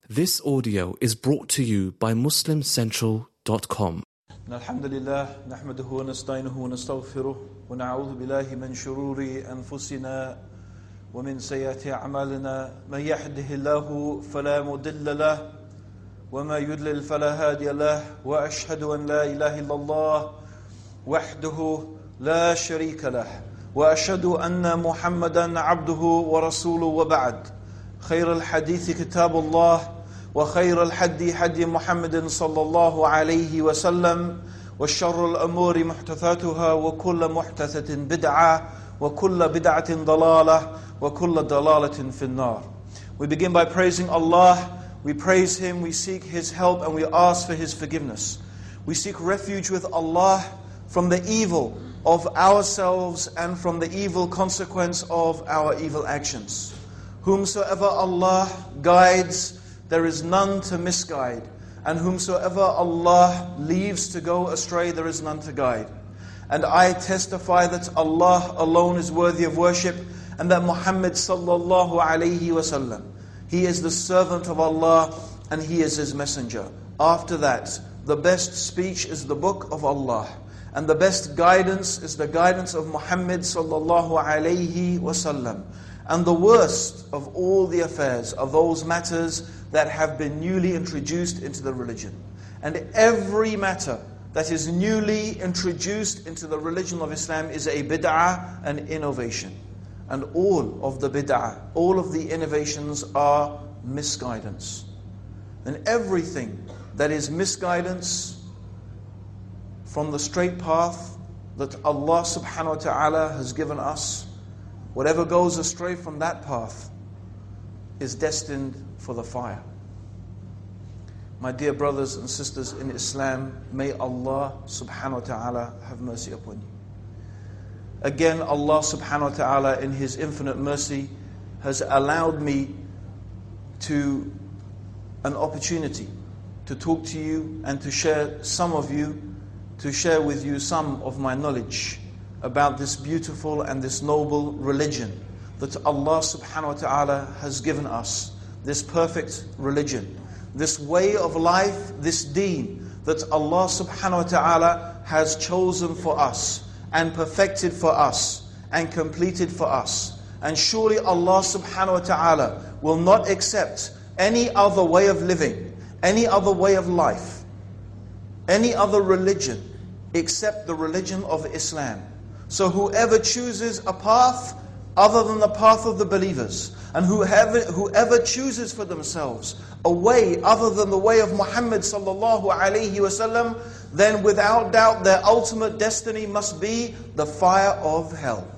This audio is brought to you by MuslimCentral.com. الحمد لله نحمده ونستعينه ونستغفره ونعوذ بالله من شرور أنفسنا ومن سيئات أعمالنا من يهده الله فلا مضل له وما يضلل فلا هادي له وأشهد أن لا إله إلا الله وحده لا شريك له وأشهد أن محمدا عبده ورسوله وبعد خير الحديث كتاب الله وخير الحدي حدي محمد صلى الله عليه وسلم وشر الأمور محدثاتها وكل محدثة بدعة وكل بدعة ضلالة وكل ضلالة في النار. We begin by praising Allah. We praise Him, we seek His help, and we ask for His forgiveness. We seek refuge with Allah from the evil of ourselves and from the evil consequence of our evil actions. Whomsoever Allah guides, there is none to misguide. And whomsoever Allah leaves to go astray, there is none to guide. And I testify that Allah alone is worthy of worship, and that Muhammad sallallahu alayhi wasallam, he is the servant of Allah and he is His messenger. After that, the best speech is the book of Allah, and the best guidance is the guidance of Muhammad sallallahu alayhi wasallam. And the worst of all the affairs are those matters that have been newly introduced into the religion. And every matter that is newly introduced into the religion of Islam is a bid'ah, an innovation. And all of the bid'ah, all of the innovations are misguidance. And everything that is misguidance from the straight path that Allah subhanahu wa ta'ala has given us, whatever goes astray from that path is destined for the fire. My dear brothers and sisters in Islam, may Allah subhanahu wa ta'ala have mercy upon you. Again, Allah subhanahu wa ta'ala in His infinite mercy has allowed me to an opportunity to talk to you and to share with you some of my knowledge about this beautiful and this noble religion that Allah subhanahu wa ta'ala has given us, this perfect religion, this way of life, this deen that Allah subhanahu wa ta'ala has chosen for us and perfected for us and completed for us. And surely Allah subhanahu wa ta'ala will not accept any other way of living, any other way of life, any other religion except the religion of Islam. So whoever chooses a path other than the path of the believers, and whoever chooses for themselves a way other than the way of Muhammad sallallahu alayhi wasallam, then without doubt their ultimate destiny must be the fire of hell.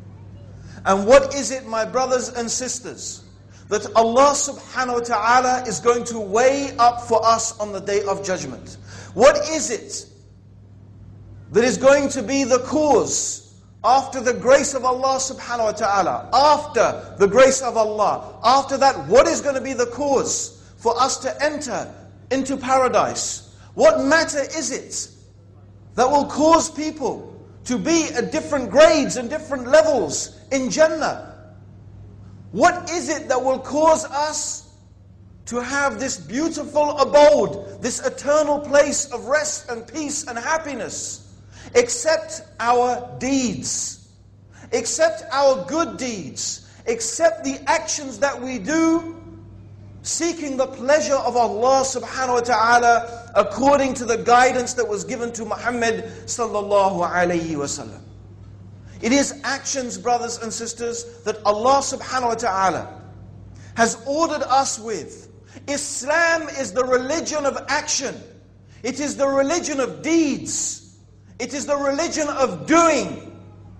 And what is it, my brothers and sisters, that Allah subhanahu wa ta'ala is going to weigh up for us on the day of judgment? What is it that is going to be the cause after the grace of Allah subhanahu wa ta'ala? After the grace of Allah, after that, what is going to be the cause for us to enter into paradise? What matter is it that will cause people to be at different grades and different levels in Jannah? What is it that will cause us to have this beautiful abode, this eternal place of rest and peace and happiness? Except our deeds, except our good deeds, except the actions that we do seeking the pleasure of Allah subhanahu wa ta'ala according to the guidance that was given to Muhammad sallallahu alayhi wasallam. It is actions, brothers and sisters, that Allah subhanahu wa ta'ala has ordered us with. Islam is the religion of action. It is the religion of deeds. It is the religion of doing.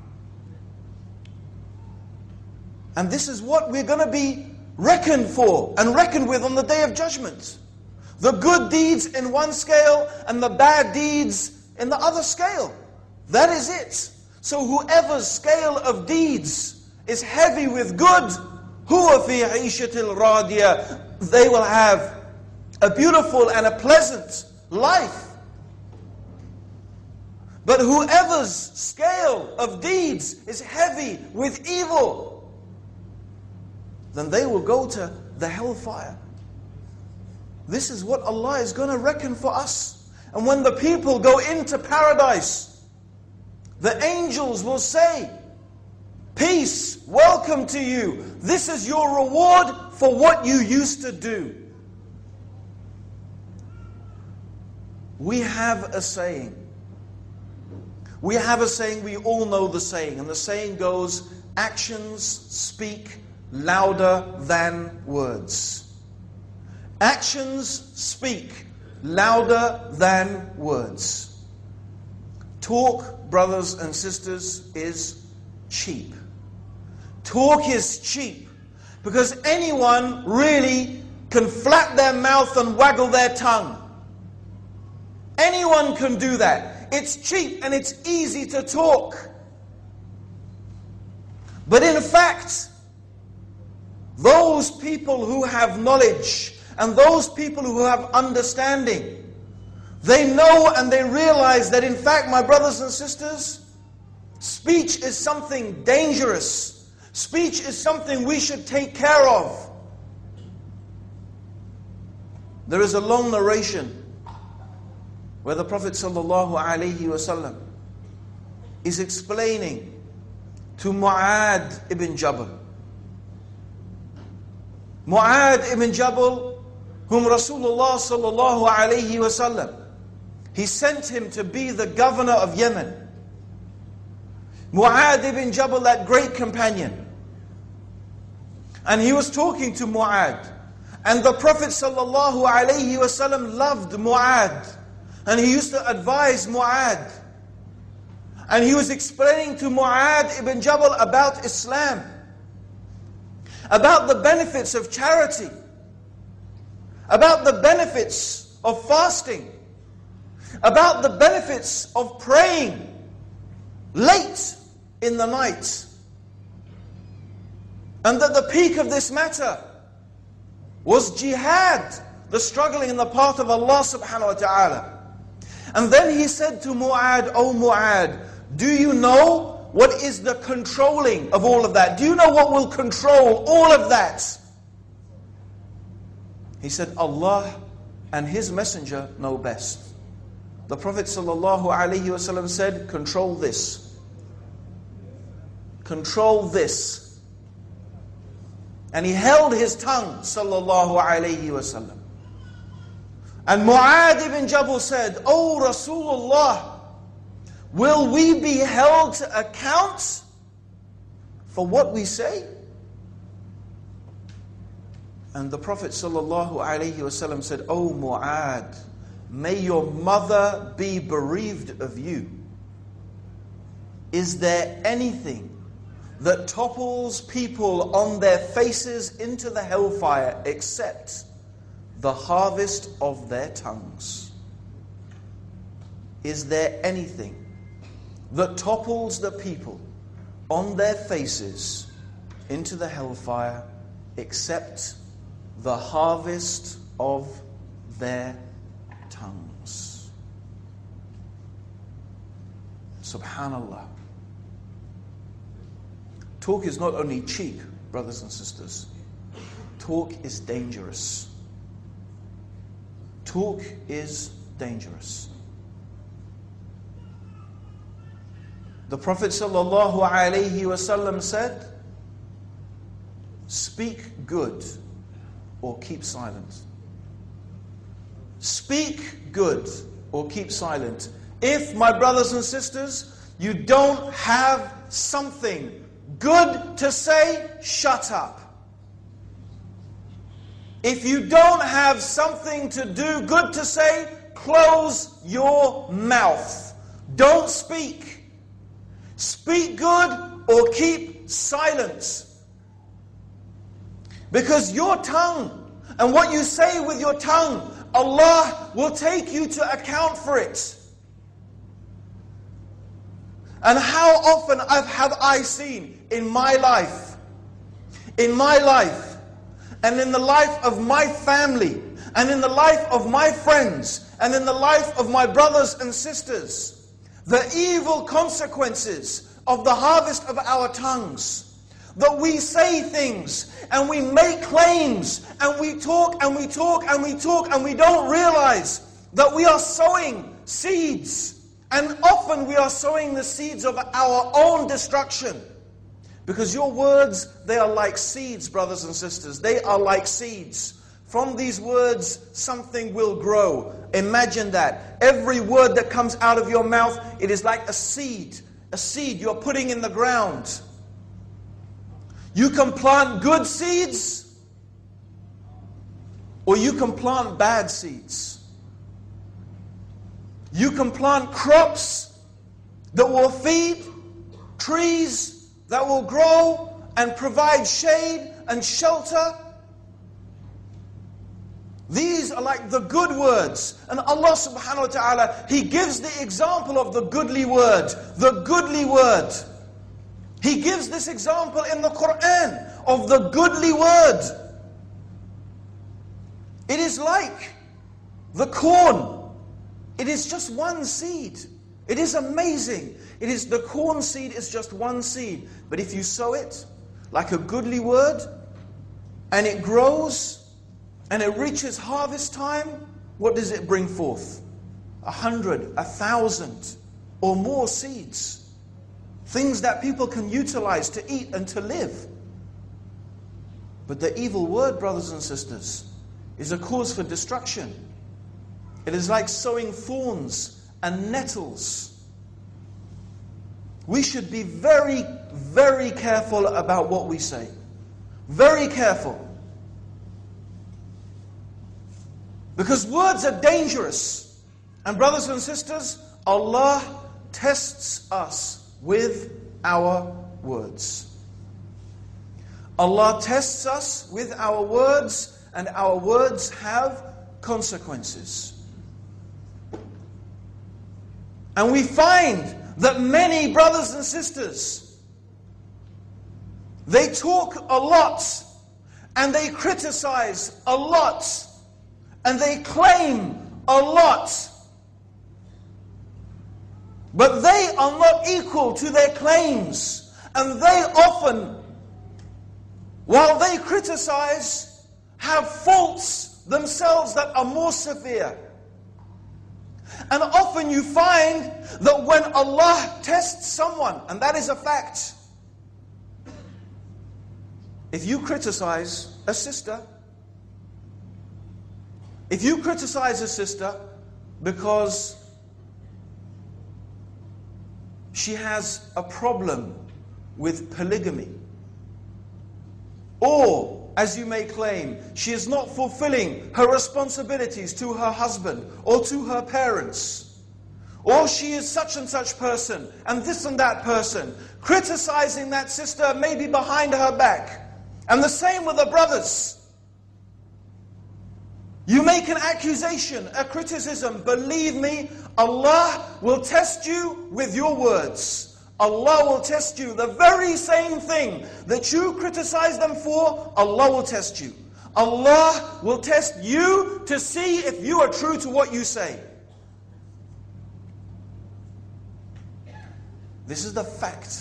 And this is what we're going to be reckoned for and reckoned with on the day of judgment. The good deeds in one scale and the bad deeds in the other scale. That is it. So whoever's scale of deeds is heavy with good, huwa fi 'ishatil radiya, they will have a beautiful and a pleasant life. But whoever's scale of deeds is heavy with evil, then they will go to the hellfire. This is what Allah is going to reckon for us. And when the people go into paradise, the angels will say, peace, welcome to you. This is your reward for what you used to do. We have a saying. We have a saying, we all know the saying. And the saying goes, actions speak louder than words. Actions speak louder than words. Talk, brothers and sisters, is cheap. Talk is cheap because anyone really can flap their mouth and waggle their tongue. Anyone can do that. It's cheap and it's easy to talk. But in fact, those people who have knowledge and those people who have understanding, they know and they realize that in fact, my brothers and sisters, speech is something dangerous. Speech is something we should take care of. There is a long narration where the Prophet ﷺ is explaining to Mu'adh ibn Jabal. Mu'adh ibn Jabal, whom Rasulullah ﷺ, he sent him to be the governor of Yemen. Mu'adh ibn Jabal, that great companion. And he was talking to Mu'adh. And the Prophet ﷺ loved Mu'adh. And he used to advise Mu'adh. And he was explaining to Mu'adh ibn Jabal about Islam. About the benefits of charity. About the benefits of fasting. About the benefits of praying late in the night. And that the peak of this matter was jihad, the struggling in the path of Allah subhanahu wa ta'ala. And then he said to Mu'adh, "O Mu'adh, do you know what is the controlling of all of that? Do you know what will control all of that?" He said, "Allah and His Messenger know best." The Prophet ﷺ said, "Control this. Control this." And he held his tongue, ﷺ. And Mu'adh ibn Jabal said, "O Rasulullah, will we be held to account for what we say?" And the Prophet ﷺ said, "O Mu'adh, may your mother be bereaved of you. Is there anything that topples people on their faces into the hellfire except the harvest of their tongues?" Is there anything that topples the people on their faces into the hellfire except the harvest of their tongues? Subhanallah. Talk is not only cheap, brothers and sisters. Talk is dangerous. Talk is dangerous. The Prophet ﷺ said, "Speak good or keep silent." Speak good or keep silent. If, my brothers and sisters, you don't have something good to say, shut up. If you don't have something to do good to say, close your mouth. Don't speak. Speak good or keep silent. Because your tongue and what you say with your tongue, Allah will take you to account for it. And how often have I seen in my life, and in the life of my family, and in the life of my friends, and in the life of my brothers and sisters, the evil consequences of the harvest of our tongues, that we say things and we make claims and we talk and we talk and we talk and we don't realize that we are sowing seeds. And often we are sowing the seeds of our own destruction. Because your words, they are like seeds, brothers and sisters. They are like seeds. From these words, something will grow. Imagine that. Every word that comes out of your mouth, it is like a seed. A seed you're putting in the ground. You can plant good seeds, or you can plant bad seeds. You can plant crops that will feed, trees that will grow and provide shade and shelter. These are like the good words. And Allah subhanahu wa ta'ala, He gives the example of the goodly word. The goodly word. He gives this example in the Quran of the goodly word. It is like the corn. It is just one seed. It is amazing. The corn seed is just one seed. But if you sow it like a goodly word, and it grows, and it reaches harvest time, what does it bring forth? 100, 1,000 or more seeds. Things that people can utilize to eat and to live. But the evil word, brothers and sisters, is a cause for destruction. It is like sowing thorns and nettles. We should be very, very careful about what we say. Very careful. Because words are dangerous. And brothers and sisters, Allah tests us with our words. Allah tests us with our words, and our words have consequences. And we find that many brothers and sisters, they talk a lot, and they criticize a lot, and they claim a lot. But they are not equal to their claims. And they often, while they criticize, have faults themselves that are more severe. And often you find that when Allah tests someone, and that is a fact, if you criticize a sister, because she has a problem with polygamy, or, as you may claim, she is not fulfilling her responsibilities to her husband or to her parents, or she is such and such person and this and that person, criticizing that sister maybe behind her back. And the same with the brothers. You make an accusation, a criticism. Believe me, Allah will test you with your words. Allah will test you. The very same thing that you criticize them for, Allah will test you. Allah will test you to see if you are true to what you say. This is the fact.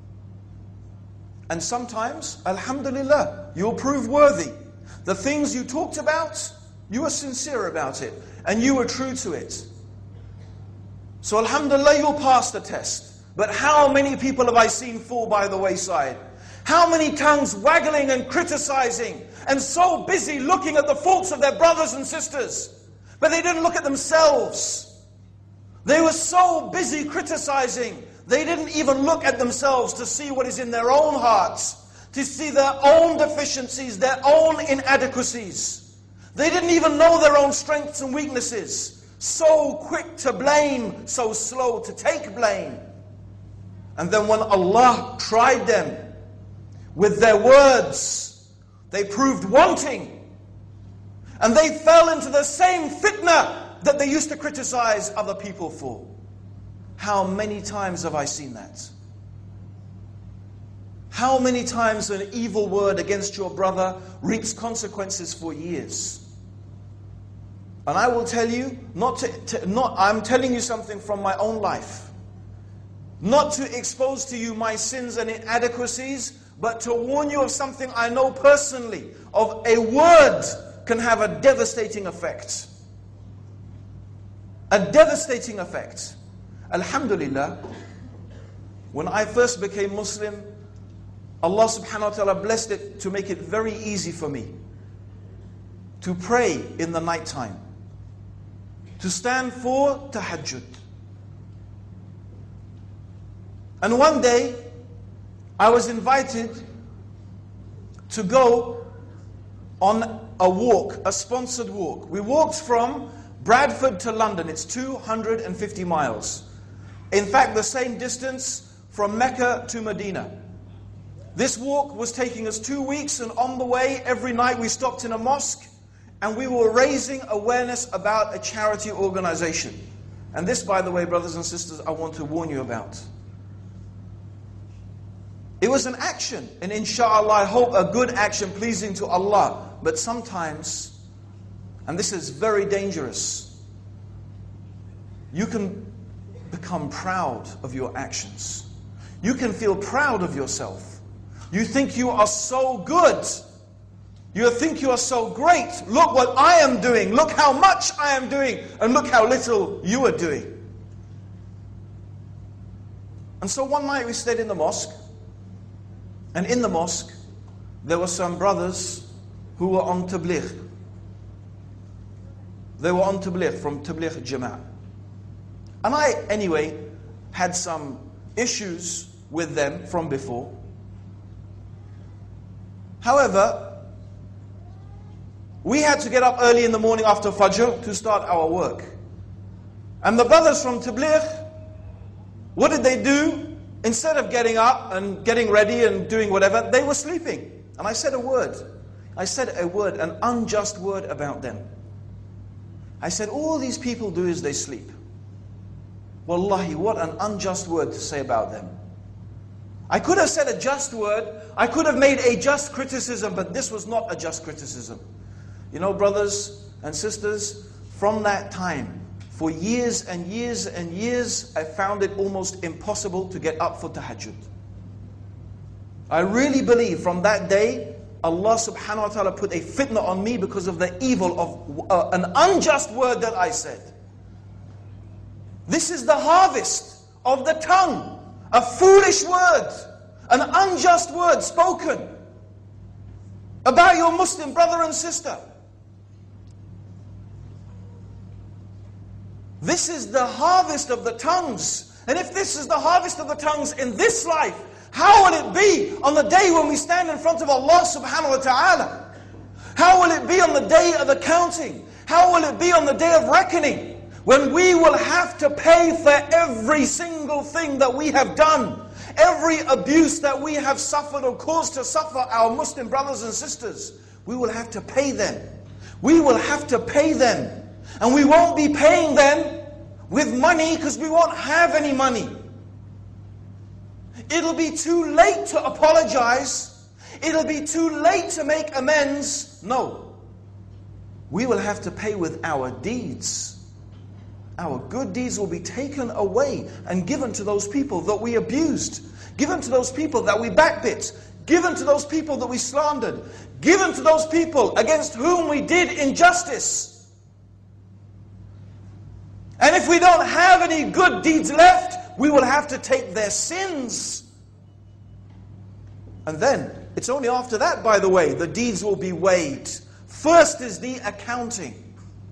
And sometimes, alhamdulillah, you'll prove worthy. The things you talked about, you were sincere about it, and you were true to it. So alhamdulillah, you'll pass the test. But how many people have I seen fall by the wayside? How many tongues waggling and criticizing, and so busy looking at the faults of their brothers and sisters, but they didn't look at themselves. They were so busy criticizing, they didn't even look at themselves to see what is in their own hearts, to see their own deficiencies, their own inadequacies. They didn't even know their own strengths and weaknesses. So quick to blame, so slow to take blame. And then when Allah tried them with their words, they proved wanting. And they fell into the same fitna that they used to criticize other people for. How many times have I seen that? How many times an evil word against your brother reaps consequences for years? And I will tell you, I'm telling you something from my own life. Not to expose to you my sins and inadequacies, but to warn you of something I know personally, of a word can have a devastating effect. A devastating effect. Alhamdulillah, when I first became Muslim, Allah subhanahu wa ta'ala blessed it to make it very easy for me to pray in the night time, to stand for tahajjud. And one day, I was invited to go on a walk, a sponsored walk. We walked from Bradford to London. It's 250 miles. In fact, the same distance from Mecca to Medina. This walk was taking us 2 weeks, and on the way, every night we stopped in a mosque, and we were raising awareness about a charity organization. And this, by the way, brothers and sisters, I want to warn you about. It was an action, and inshallah, I hope a good action pleasing to Allah. But sometimes, and this is very dangerous, you can become proud of your actions. You can feel proud of yourself. You think you are so good. You think you are so great. Look what I am doing. Look how much I am doing. And look how little you are doing. And so one night we stayed in the mosque. And in the mosque, there were some brothers who were on Tabligh. They were on Tabligh, from Tabligh Jama'ah. And I, anyway, had some issues with them from before. However, we had to get up early in the morning after Fajr to start our work. And the brothers from Tabligh, what did they do? Instead of getting up and getting ready and doing whatever, they were sleeping. And I said a word. I said a word, an unjust word about them. I said, all these people do is they sleep. Wallahi, what an unjust word to say about them. I could have said a just word. I could have made a just criticism, but this was not a just criticism. You know, brothers and sisters, from that time, for years and years and years, I found it almost impossible to get up for tahajjud. I really believe from that day, Allah subhanahu wa ta'ala put a fitna on me because of the evil of an unjust word that I said. This is the harvest of the tongue. A foolish word, an unjust word spoken about your Muslim brother and sister. This is the harvest of the tongues. And if this is the harvest of the tongues in this life, how will it be on the day when we stand in front of Allah subhanahu wa ta'ala? How will it be on the day of accounting? How will it be on the day of reckoning? When we will have to pay for every single thing that we have done, every abuse that we have suffered or caused to suffer our Muslim brothers and sisters, we will have to pay them. We will have to pay them. And we won't be paying them with money because we won't have any money. It'll be too late to apologize. It'll be too late to make amends. No. We will have to pay with our deeds. Our good deeds will be taken away and given to those people that we abused, given to those people that we backbit, given to those people that we slandered, given to those people against whom we did injustice. And if we don't have any good deeds left, we will have to take their sins. And then, it's only after that, by the way, the deeds will be weighed. First is the accounting.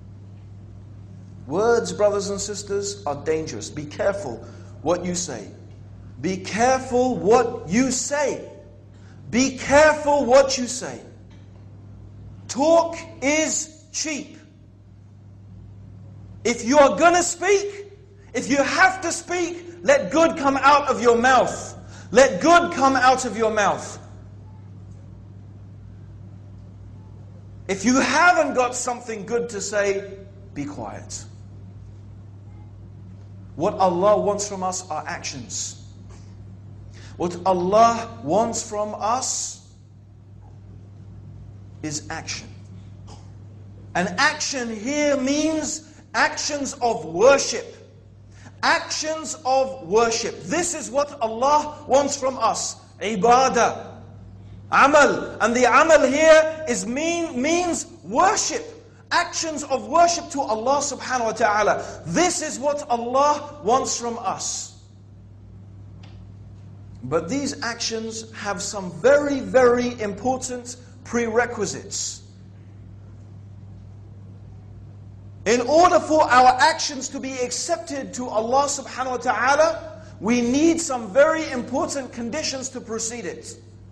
Words, brothers and sisters, are dangerous. Be careful what you say. Be careful what you say. Be careful what you say. Talk is cheap. If you are going to speak, if you have to speak, let good come out of your mouth. Let good come out of your mouth. If you haven't got something good to say, be quiet. What Allah wants from us are actions. What Allah wants from us is action. And action here means actions of worship. Actions of worship. This is what Allah wants from us. Ibadah. Amal. And the amal here means worship. Actions of worship to Allah subhanahu wa ta'ala. This is what Allah wants from us. But these actions have some very, very important prerequisites. In order for our actions to be accepted to Allah subhanahu wa ta'ala, we need some very important conditions to precede it.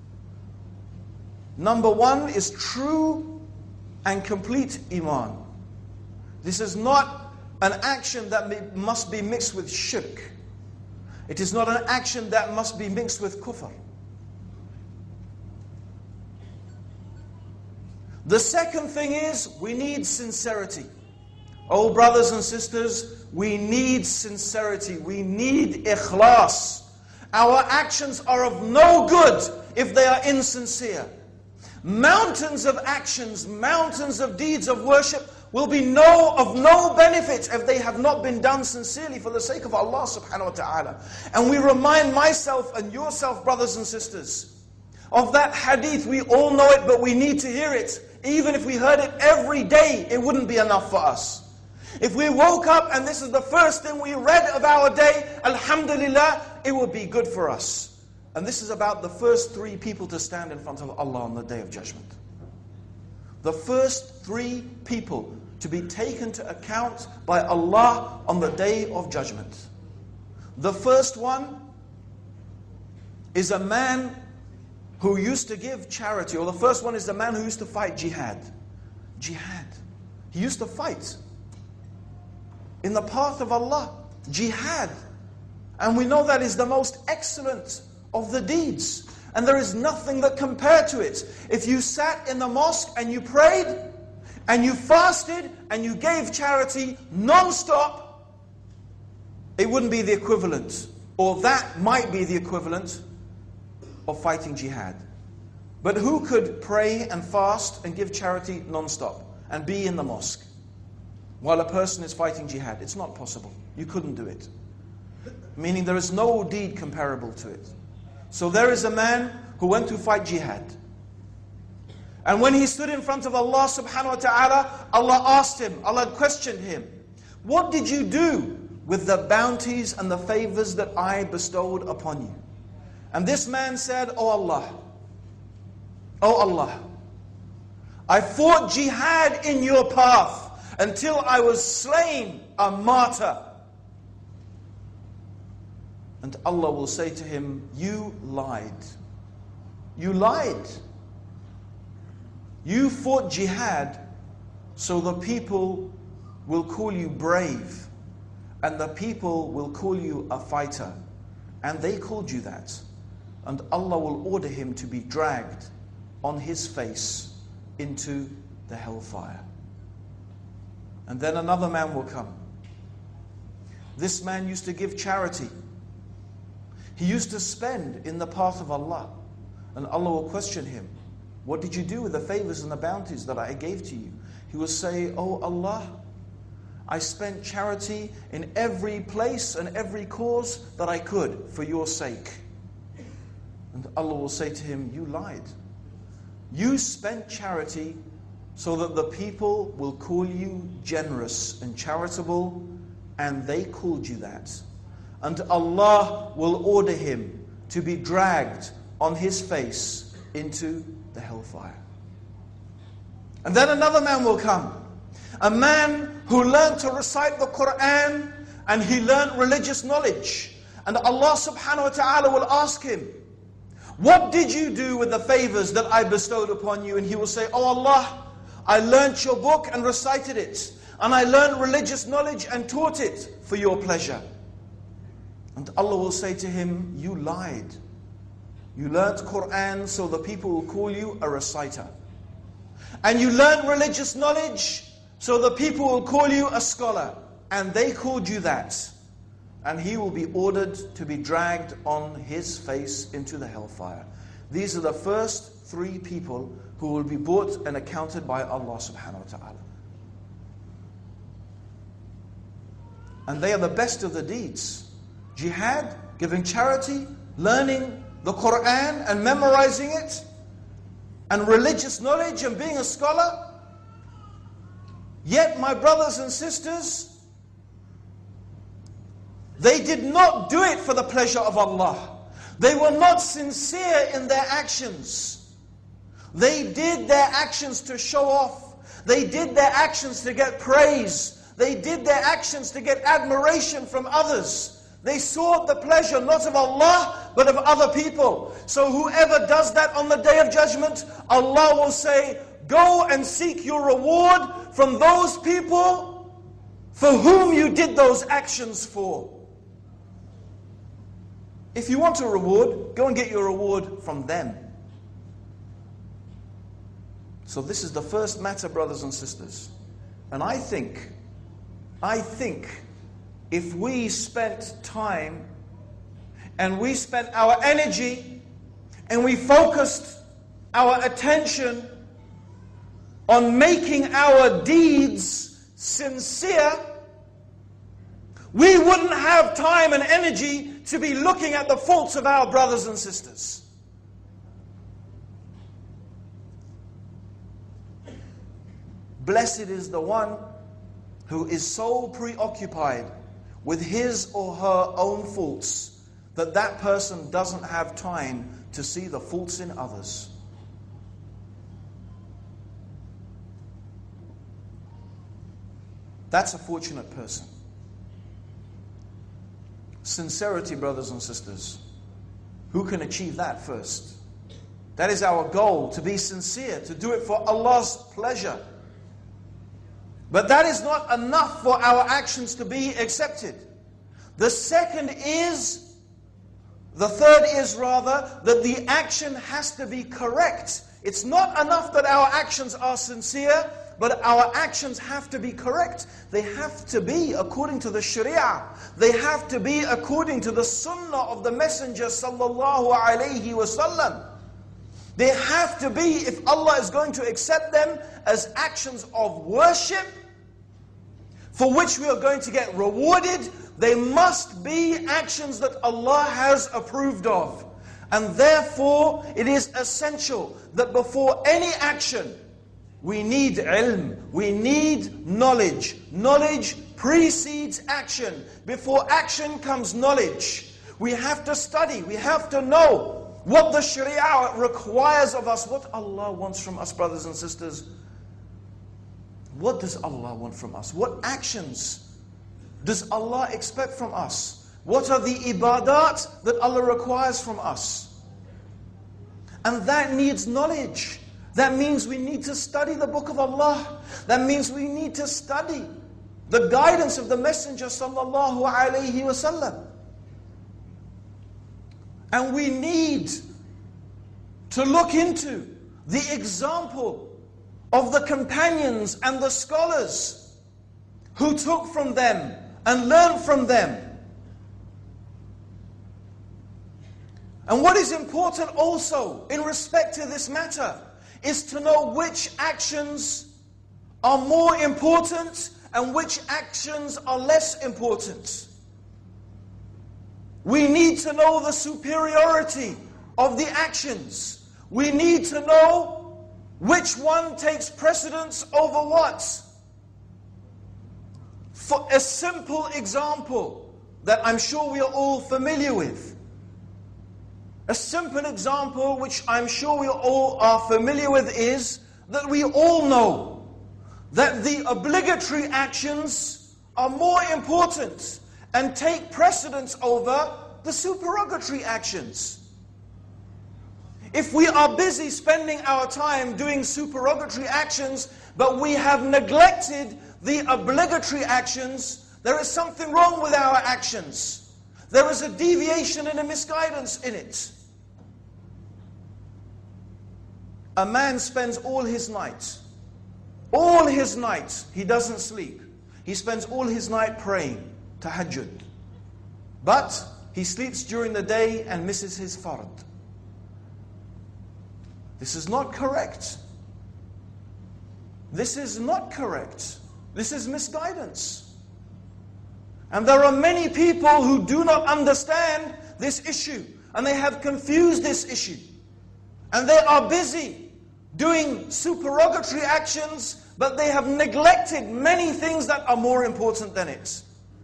Number one is true and complete iman. This is not an action that must be mixed with shirk. It is not an action that must be mixed with kufr. The second thing is we need sincerity. Oh brothers and sisters, we need sincerity. We need ikhlas. Our actions are of no good if they are insincere. Mountains of actions, mountains of deeds of worship will be of no benefit if they have not been done sincerely for the sake of Allah subhanahu wa ta'ala. And we remind myself and yourself, brothers and sisters, of that hadith. We all know it, but we need to hear it. Even if we heard it every day, it wouldn't be enough for us. If we woke up and this is the first thing we read of our day, alhamdulillah, it would be good for us. And this is about the first three people to stand in front of Allah on the Day of Judgment. The first three people to be taken to account by Allah on the Day of Judgment. The first one is a man who used to give charity, or the first one is the man who used to fight jihad. Jihad. He used to fight in the path of Allah. Jihad. And we know that is the most excellent of the deeds. And there is nothing that compared to it. If you sat in the mosque and you prayed, and you fasted, and you gave charity non-stop, it wouldn't be the equivalent, or that might be the equivalent of fighting jihad. But who could pray and fast and give charity non-stop and be in the mosque while a person is fighting jihad? It's not possible. You couldn't do it. Meaning there is no deed comparable to it. So there is a man who went to fight jihad. And when he stood in front of Allah subhanahu wa ta'ala, Allah asked him, Allah questioned him, what did you do with the bounties and the favors that I bestowed upon you? And this man said, Oh Allah, I fought jihad in your path until I was slain a martyr. And Allah will say to him, you lied. You lied. You fought jihad so the people will call you brave and the people will call you a fighter. And they called you that. And Allah will order him to be dragged on his face into the hellfire. And then another man will come. This man used to give charity. He used to spend in the path of Allah. And Allah will question him, what did you do with the favors and the bounties that I gave to you? He will say, Oh Allah, I spent charity in every place and every cause that I could for your sake. And Allah will say to him, you lied. You spent charity so that the people will call you generous and charitable, and they called you that. And Allah will order him to be dragged on his face into the hellfire. And then another man will come. A man who learned to recite the Quran and he learned religious knowledge. And Allah subhanahu wa ta'ala will ask him, what did you do with the favors that I bestowed upon you? And he will say, Oh Allah, I learned your book and recited it. And I learned religious knowledge and taught it for your pleasure. And Allah will say to him, you lied. You learnt Quran so the people will call you a reciter. And you learnt religious knowledge so the people will call you a scholar. And they called you that. And he will be ordered to be dragged on his face into the hellfire. These are the first three people who will be brought and accounted by Allah subhanahu wa ta'ala. And they are the best of the deeds. Jihad, giving charity, learning the Quran and memorizing it, and religious knowledge and being a scholar. Yet, my brothers and sisters, they did not do it for the pleasure of Allah. They were not sincere in their actions. They did their actions to show off. They did their actions to get praise. They did their actions to get admiration from others. They sought the pleasure not of Allah, but of other people. So whoever does that on the Day of Judgment, Allah will say, go and seek your reward from those people for whom you did those actions for. If you want a reward, go and get your reward from them. So this is the first matter, brothers and sisters. And I think if we spent time and we spent our energy and we focused our attention on making our deeds sincere, we wouldn't have time and energy to be looking at the faults of our brothers and sisters. Blessed is the one who is so preoccupied with his or her own faults that that person doesn't have time to see the faults in others. That's a fortunate person. Sincerity, brothers and sisters. Who can achieve that first? That is our goal, to be sincere, to do it for Allah's pleasure. But that is not enough for our actions to be accepted. The third is that the action has to be correct. It's not enough that our actions are sincere, but our actions have to be correct. They have to be according to the Sharia. They have to be according to the Sunnah of the Messenger sallallahu alaihi wasallam. They have to be, if Allah is going to accept them as actions of worship, for which we are going to get rewarded, they must be actions that Allah has approved of. And therefore, it is essential that before any action, we need ilm, we need knowledge. Knowledge precedes action. Before action comes knowledge. We have to study, we have to know what the Sharia requires of us, what Allah wants from us, brothers and sisters. What does Allah want from us? What actions does Allah expect from us? What are the ibadat that Allah requires from us? And that needs knowledge. That means we need to study the Book of Allah. That means we need to study the guidance of the Messenger sallallahu alaihi wasallam. And we need to look into the example of the companions and the scholars who took from them and learned from them. And what is important also in respect to this matter is to know which actions are more important and which actions are less important. We need to know the superiority of the actions. We need to know which one takes precedence over what. For a simple example that I'm sure we are all familiar with. A simple example which I'm sure we all are familiar with is that we all know that the obligatory actions are more important and take precedence over the supererogatory actions. If we are busy spending our time doing supererogatory actions, but we have neglected the obligatory actions, there is something wrong with our actions. There is a deviation and a misguidance in it. A man spends all his night, he doesn't sleep. He spends all his night praying, tahajjud. But he sleeps during the day and misses his fard. This is not correct. This is not correct. This is misguidance. And there are many people who do not understand this issue. And they have confused this issue. And they are busy doing supererogatory actions, but they have neglected many things that are more important than it.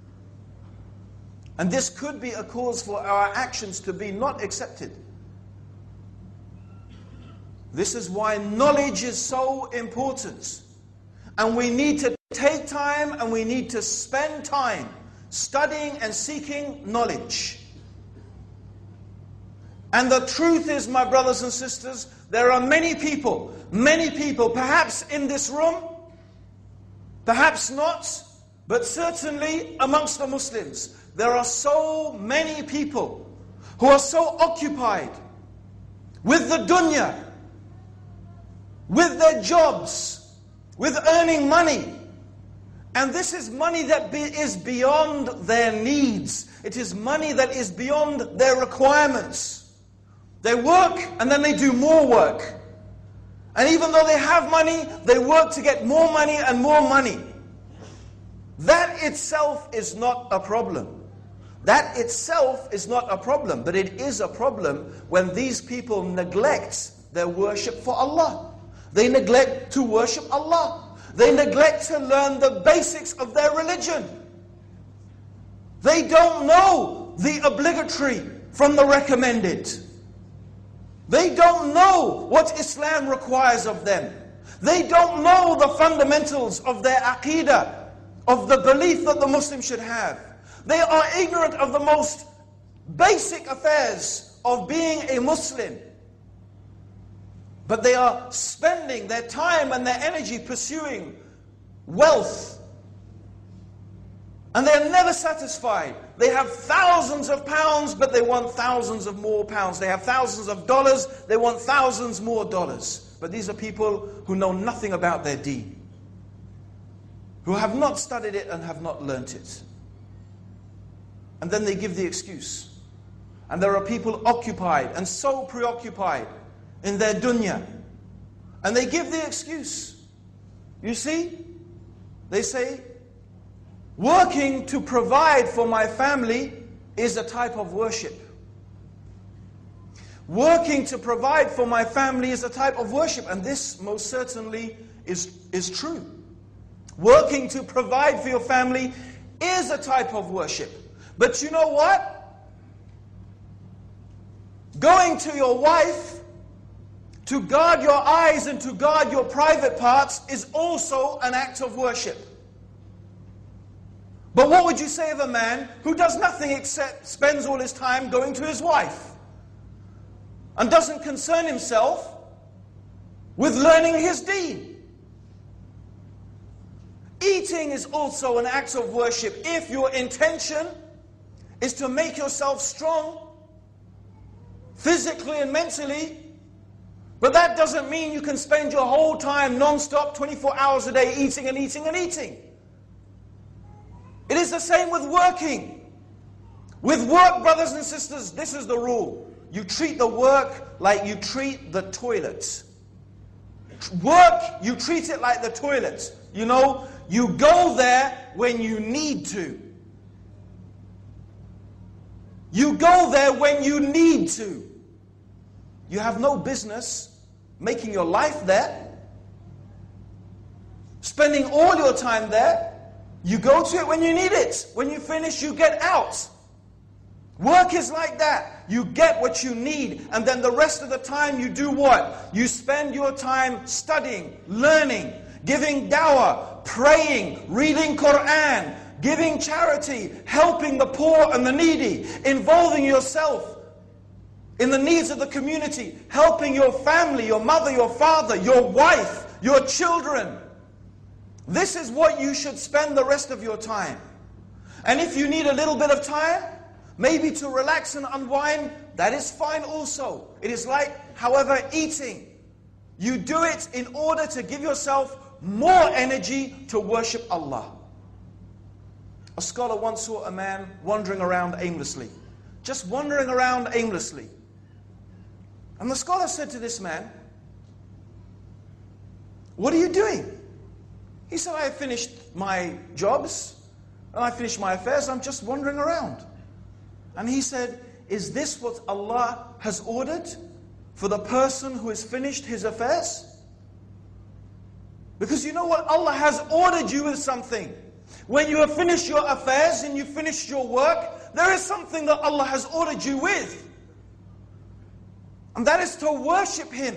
And this could be a cause for our actions to be not accepted. This is why knowledge is so important. And we need to take time and we need to spend time studying and seeking knowledge. And the truth is, my brothers and sisters, there are many people, perhaps in this room, perhaps not, but certainly amongst the Muslims, there are so many people who are so occupied with the dunya, with their jobs, with earning money. And this is money that is beyond their needs. It is money that is beyond their requirements. They work and then they do more work. And even though they have money, they work to get more money and more money. That itself is not a problem. That itself is not a problem. But it is a problem when these people neglect their worship for Allah. They neglect to worship Allah. They neglect to learn the basics of their religion. They don't know the obligatory from the recommended. They don't know what Islam requires of them. They don't know the fundamentals of their aqeedah, of the belief that the Muslim should have. They are ignorant of the most basic affairs of being a Muslim. But they are spending their time and their energy pursuing wealth. And they are never satisfied. They have thousands of pounds, but they want thousands of more pounds. They have thousands of dollars, they want thousands more dollars. But these are people who know nothing about their deen, who have not studied it and have not learnt it. And then they give the excuse. And there are people occupied and so preoccupied in their dunya. And they give the excuse. You see, they say, working to provide for my family is a type of worship. Working to provide for my family is a type of worship. And this most certainly is true. Working to provide for your family is a type of worship. But you know what? Going to your wife to guard your eyes and to guard your private parts is also an act of worship. But what would you say of a man who does nothing except spends all his time going to his wife and doesn't concern himself with learning his deen? Eating is also an act of worship if your intention is to make yourself strong physically and mentally. But that doesn't mean you can spend your whole time non-stop 24 hours a day eating and eating and eating. It is the same with working. With work, brothers and sisters, this is the rule. You treat the work like you treat the toilet. Work, you treat it like the toilet. You know, you go there when you need to. You go there when you need to. You have no business making your life there, spending all your time there. You go to it when you need it. When you finish, you get out. Work is like that. You get what you need, and then the rest of the time you do what? You spend your time studying, learning, giving dawah, praying, reading Quran, giving charity, helping the poor and the needy, involving yourself in the needs of the community, helping your family, your mother, your father, your wife, your children. This is what you should spend the rest of your time. And if you need a little bit of time, maybe to relax and unwind, that is fine also. It is like, however, eating. You do it in order to give yourself more energy to worship Allah. A scholar once saw a man wandering around aimlessly. Just wandering around aimlessly. And the scholar said to this man, "What are you doing?" He said, "I have finished my jobs, and I finished my affairs, I'm just wandering around." And he said, "Is this what Allah has ordered for the person who has finished his affairs?" Because you know what? Allah has ordered you with something. When you have finished your affairs and you finished your work, there is something that Allah has ordered you with. And that is to worship Him.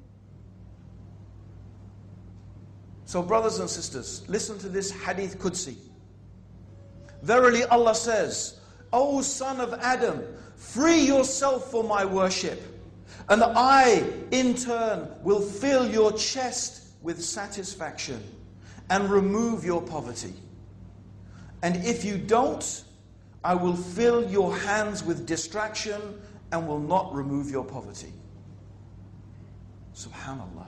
So brothers and sisters, listen to this hadith Qudsi. Verily Allah says, O son of Adam, free yourself for my worship, and I, in turn, will fill your chest with satisfaction and remove your poverty. And if you don't, I will fill your hands with distraction and will not remove your poverty. Subhanallah.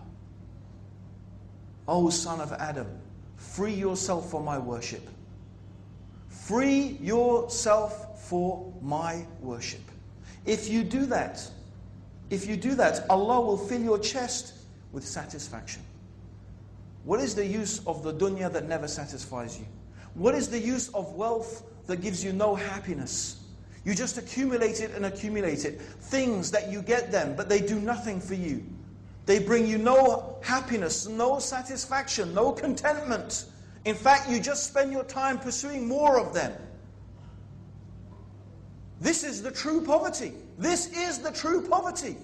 O son of Adam, free yourself for my worship. Free yourself for my worship. If you do that, Allah will fill your chest with satisfaction. What is the use of the dunya that never satisfies you? What is the use of wealth that gives you no happiness? You just accumulate it and accumulate it. Things that you get them, but they do nothing for you. They bring you no happiness, no satisfaction, no contentment. In fact, you just spend your time pursuing more of them. This is the true poverty. This is the true poverty.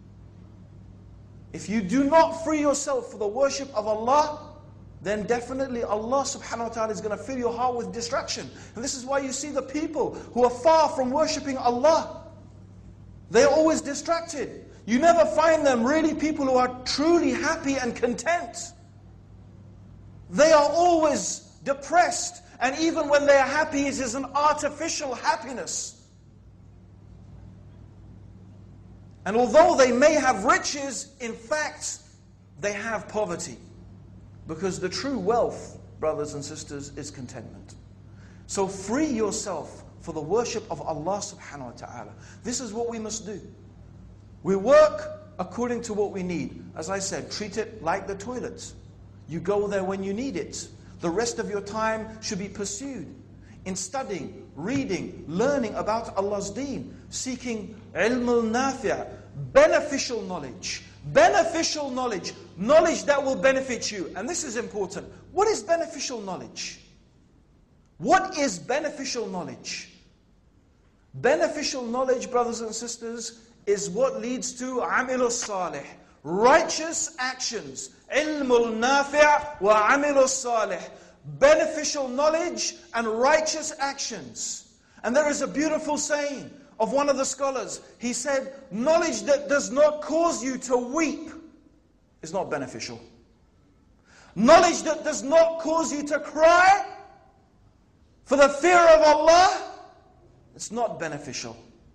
If you do not free yourself for the worship of Allah, then definitely Allah subhanahu wa ta'ala is going to fill your heart with distraction. And this is why you see the people who are far from worshipping Allah. They're always distracted. You never find them really people who are truly happy and content. They are always depressed. And even when they are happy, it is an artificial happiness. And although they may have riches, in fact, they have poverty. Because the true wealth, brothers and sisters, is contentment. So free yourself for the worship of Allah subhanahu wa ta'ala. This is what we must do. We work according to what we need. As I said, treat it like the toilet. You go there when you need it. The rest of your time should be pursued in studying, reading, learning about Allah's deen, seeking ilmul nafi', beneficial knowledge. Beneficial knowledge. Knowledge that will benefit you. And this is important. What is beneficial knowledge? What is beneficial knowledge? Beneficial knowledge, brothers and sisters, is what leads to amilus salih, righteous actions. Ilmul nafi' wa amilus salih. Beneficial knowledge and righteous actions. And there is a beautiful saying of one of the scholars. He said, knowledge that does not cause you to weep is not beneficial. Knowledge that does not cause you to cry for the fear of Allah, it's not beneficial.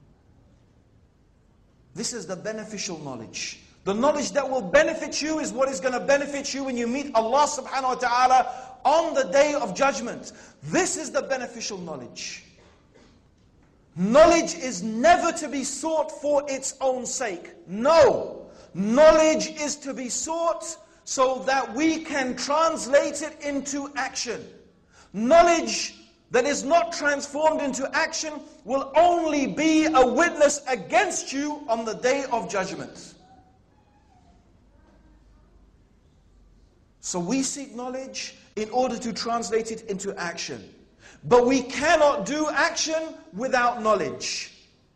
This is the beneficial knowledge. The knowledge that will benefit you is what is going to benefit you when you meet Allah subhanahu wa ta'ala on the day of judgment. This is the beneficial knowledge. Knowledge is never to be sought for its own sake. No. Knowledge is to be sought so that we can translate it into action. Knowledge that is not transformed into action will only be a witness against you on the day of judgment. So we seek knowledge in order to translate it into action. But we cannot do action without knowledge.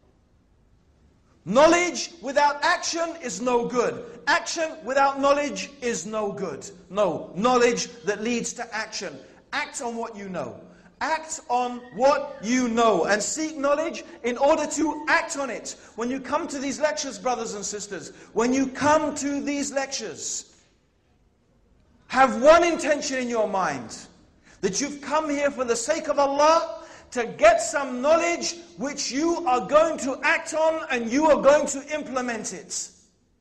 Knowledge without action is no good. Action without knowledge is no good. No, knowledge that leads to action. Act on what you know. Act on what you know and seek knowledge in order to act on it. When you come to these lectures, brothers and sisters, when you come to these lectures, have one intention in your mind. That you've come here for the sake of Allah to get some knowledge which you are going to act on and you are going to implement it.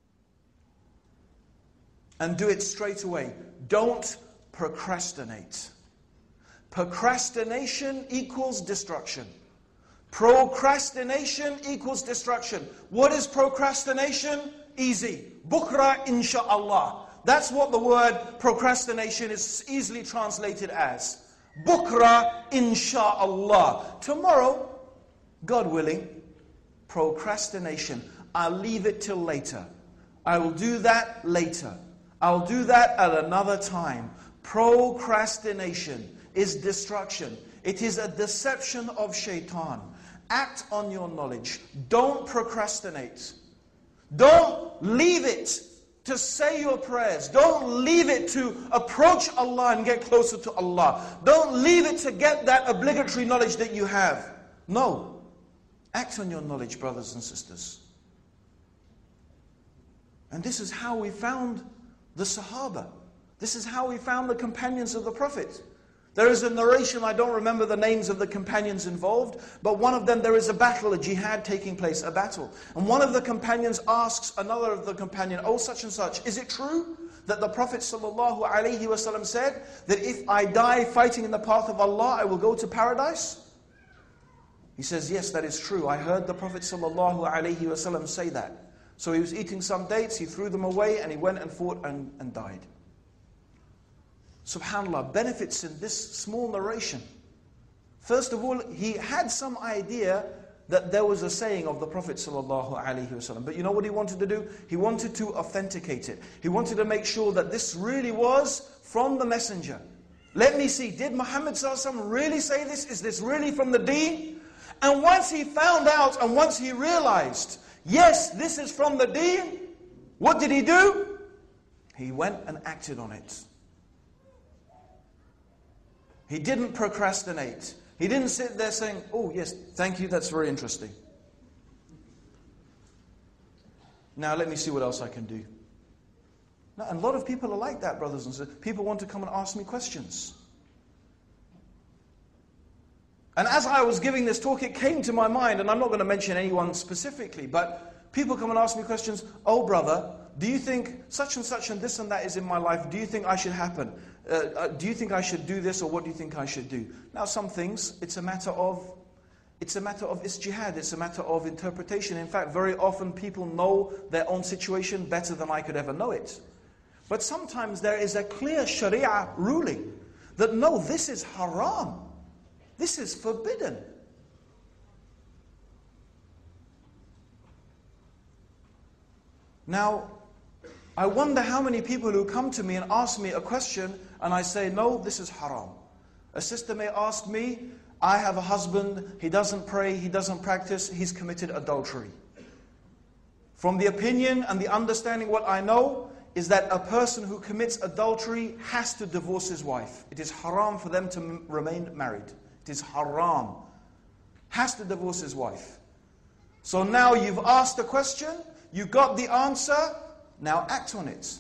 And do it straight away. Don't procrastinate. Procrastination equals destruction. Procrastination equals destruction. What is procrastination? Easy. Bukra insha'Allah. That's what the word procrastination is easily translated as. Bukra insha'Allah. Tomorrow, God willing, procrastination. I'll leave it till later. I will do that later. I'll do that at another time. Procrastination is destruction. It is a deception of shaitan. Act on your knowledge. Don't procrastinate. Don't leave it to say your prayers. Don't leave it to approach Allah and get closer to Allah. Don't leave it to get that obligatory knowledge that you have. No. Act on your knowledge, brothers and sisters. And this is how we found the Sahaba. This is how we found the companions of the Prophet. There is a narration, I don't remember the names of the companions involved, but one of them, there is a battle, a jihad taking place, a battle. And one of the companions asks another of the companion, oh such and such, is it true that the Prophet ﷺ said that if I die fighting in the path of Allah, I will go to paradise? He says, yes, that is true. I heard the Prophet ﷺ say that. So he was eating some dates, he threw them away, and he went and fought and died. SubhanAllah, benefits in this small narration. First of all, he had some idea that there was a saying of the Prophet ﷺ. But you know what he wanted to do? He wanted to authenticate it. He wanted to make sure that this really was from the messenger. Let me see, did Muhammad ﷺ really say this? Is this really from the deen? And once he found out and once he realized, yes, this is from the deen, what did he do? He went and acted on it. He didn't procrastinate. He didn't sit there saying, oh yes, thank you, that's very interesting. Now let me see what else I can do. Now, and a lot of people are like that, brothers and sisters. People want to come and ask me questions. And as I was giving this talk, it came to my mind, and I'm not going to mention anyone specifically, but people come and ask me questions, oh brother, do you think such and this and that is in my life, do you think I should happen? Do you think I should do this, or what do you think I should do? Now some things, it's a matter of ijtihad, it's a matter of interpretation. In fact, very often people know their own situation better than I could ever know it. But sometimes there is a clear Sharia ruling that no, this is haram. This is forbidden. Now, I wonder how many people who come to me and ask me a question and I say, no, this is haram. A sister may ask me, I have a husband, he doesn't pray, he doesn't practice, he's committed adultery. From the opinion and the understanding, what I know is that a person who commits adultery has to divorce his wife. It is haram for them to remain married. It is haram. Has to divorce his wife. So now you've asked a question, you got the answer, now act on it.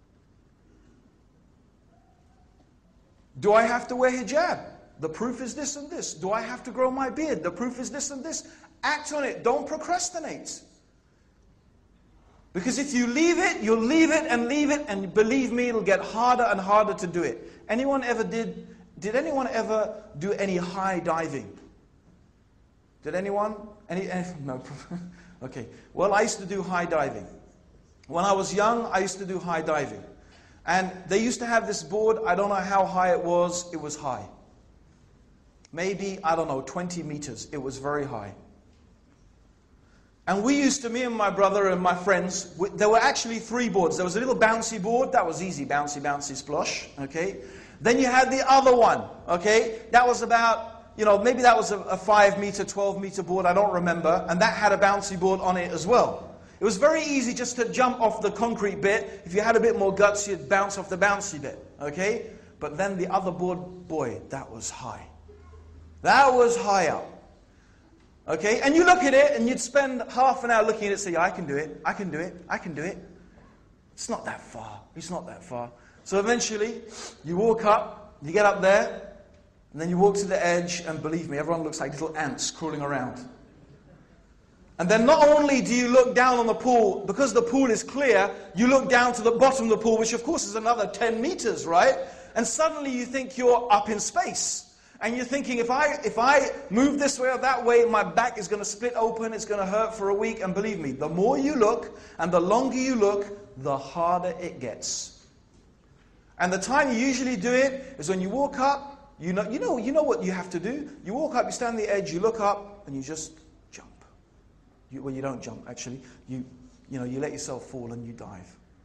Do I have to wear hijab? The proof is this and this. Do I have to grow my beard? The proof is this and this. Act on it. Don't procrastinate. Because if you leave it, you'll leave it, and believe me, it'll get harder and harder to do it. Anyone ever did anyone ever do any high diving? Did anyone? No. Okay. Well, I used to do high diving. When I was young, I used to do high diving. And they used to have this board, I don't know how high it was high. Maybe, 20 meters, it was very high. And we used to, me and my brother and my friends, there were actually 3 boards. There was a little bouncy board, that was easy, bouncy, splosh, okay? Then you had the other one, okay? That was about, maybe that was a 5 meter, 12 meter board, I don't remember. And that had a bouncy board on it as well. It was very easy just to jump off the concrete bit. If you had a bit more guts, you'd bounce off the bouncy bit, okay? But then the other board, boy, that was high. That was high up. Okay, and you look at it and you'd spend half an hour looking at it and say, yeah, I can do it, I can do it, I can do it. It's not that far, it's not that far. So eventually, you walk up, you get up there, and then you walk to the edge, and believe me, everyone looks like little ants crawling around. And then not only do you look down on the pool, because the pool is clear, you look down to the bottom of the pool, which of course is another 10 meters, right? And suddenly you think you're up in space. And you're thinking, if I move this way or that way, my back is going to split open, it's going to hurt for a week. And believe me, the more you look, and the longer you look, the harder it gets. And the time you usually do it is when you walk up, you know what you have to do. You walk up, you stand on the edge, you look up, and you just jump. You don't jump, actually. You let yourself fall and you dive.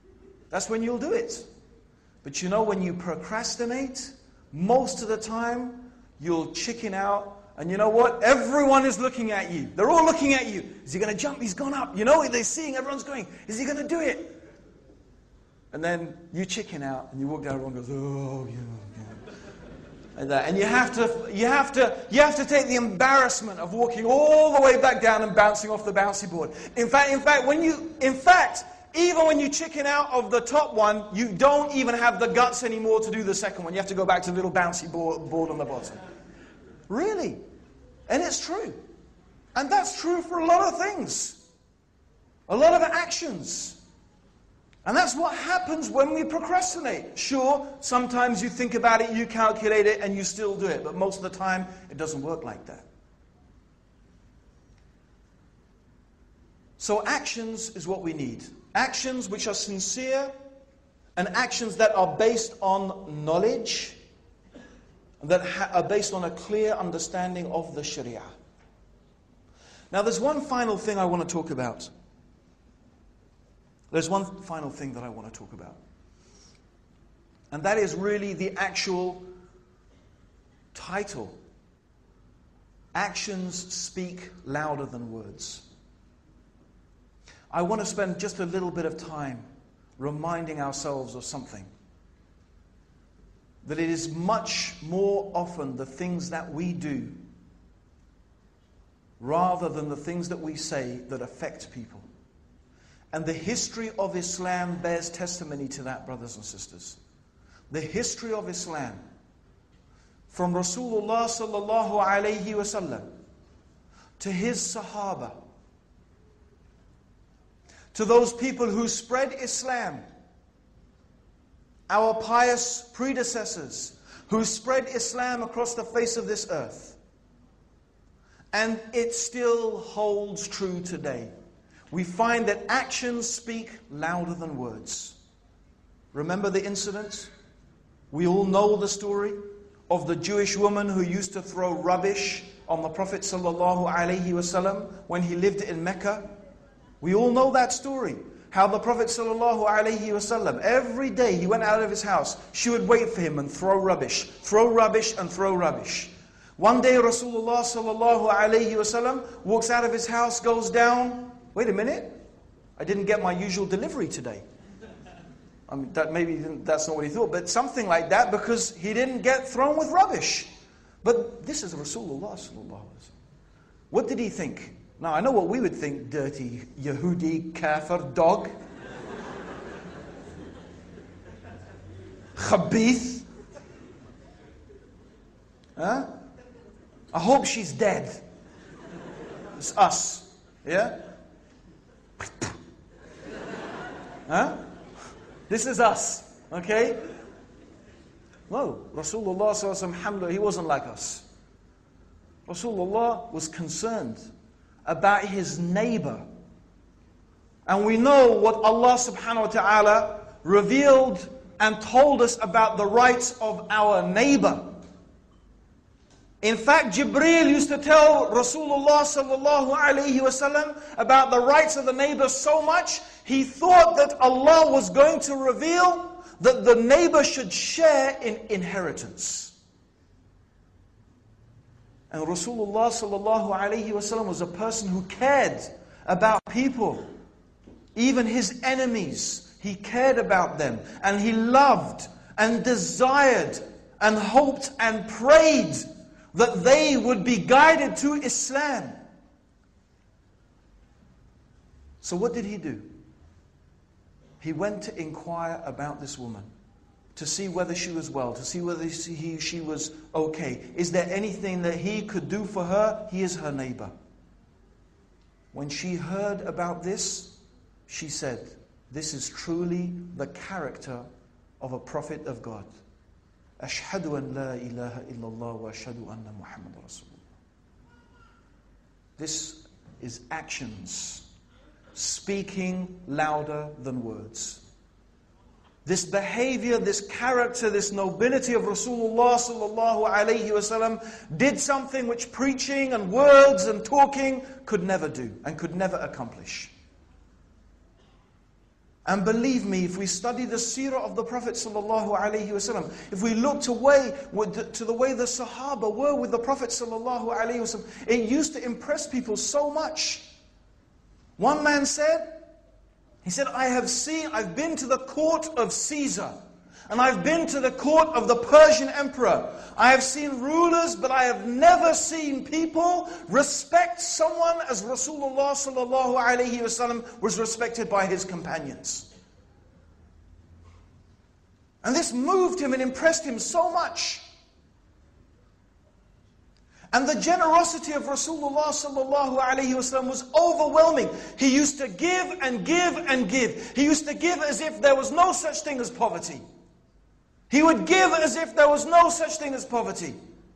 That's when you'll do it. But you know, when you procrastinate, most of the time, you'll chicken out. And you know what? Everyone is looking at you. They're all looking at you. Is he going to jump? He's gone up. You know, they're seeing, everyone's going, is he going to do it? And then you chicken out and you walk down, everyone goes, oh, yeah. Like that. And you have to take the embarrassment of walking all the way back down and bouncing off the bouncy board. In fact, even when you chicken out of the top one, you don't even have the guts anymore to do the second one. You have to go back to the little bouncy board on the bottom. Really? And it's true. And that's true for a lot of things. A lot of actions. And that's what happens when we procrastinate. Sure, sometimes you think about it, you calculate it, and you still do it. But most of the time, it doesn't work like that. So actions is what we need. Actions which are sincere, and actions that are based on knowledge, that are based on a clear understanding of the Sharia. Now there's one final thing I want to talk about. There's one final thing that I want to talk about. And that is really the actual title. Actions speak louder than words. I want to spend just a little bit of time reminding ourselves of something. That it is much more often the things that we do rather than the things that we say that affect people. And the history of Islam bears testimony to that, brothers and sisters. The history of Islam, from Rasulullah sallallahu alayhi wasallam to his Sahaba, to those people who spread Islam, our pious predecessors who spread Islam across the face of this earth. And it still holds true today. We find that actions speak louder than words. Remember the incident? We all know the story of the Jewish woman who used to throw rubbish on the Prophet ﷺ when he lived in Mecca. We all know that story. How the Prophet ﷺ, every day he went out of his house, she would wait for him and throw rubbish and throw rubbish. One day Rasulullah ﷺ walks out of his house, goes down. Wait a minute, I didn't get my usual delivery today. I mean, that's not what he thought, but something like that, because he didn't get thrown with rubbish. But this is Rasulullah ﷺ. What did he think? Now, I know what we would think: dirty Yahudi, kafir, dog. Khabith. Huh? I hope she's dead. It's us. Yeah? Huh? This is us. Okay? No, Rasulullah sallallahu alaihi wasallam, he wasn't like us. Rasulullah was concerned about his neighbor. And we know what Allah subhanahu wa ta'ala revealed and told us about the rights of our neighbor. In fact, Jibreel used to tell Rasulullah sallallahu alayhi wasallam about the rights of the neighbor so much, he thought that Allah was going to reveal that the neighbor should share in inheritance. And Rasulullah sallallahu alayhi wasallam was a person who cared about people, even his enemies. He cared about them, and he loved and desired and hoped and prayed that they would be guided to Islam. So what did he do? He went to inquire about this woman, to see whether she was well, to see whether she was okay. Is there anything that he could do for her? He is her neighbor. When she heard about this, she said, this is truly the character of a prophet of God. Ashhadu an la ilaha illallah wa ashhadu anna Muhammad Rasulullah. This is actions speaking louder than words. This behavior, this character, this nobility of Rasulullah sallallahu alayhi wasallam did something which preaching and words and talking could never do and could never accomplish. And believe me, if we study the seerah of the Prophet ﷺ, if we look to the way the Sahaba were with the Prophet ﷺ, it used to impress people so much. One man said, I've been to the court of Caesar, and I've been to the court of the Persian emperor. I have seen rulers, but I have never seen people respect someone as Rasulullah ﷺ was respected by his companions. And this moved him and impressed him so much. And the generosity of Rasulullah ﷺ was overwhelming. He used to give and give and give. He used to give as if there was no such thing as poverty. He would give as if there was no such thing as poverty.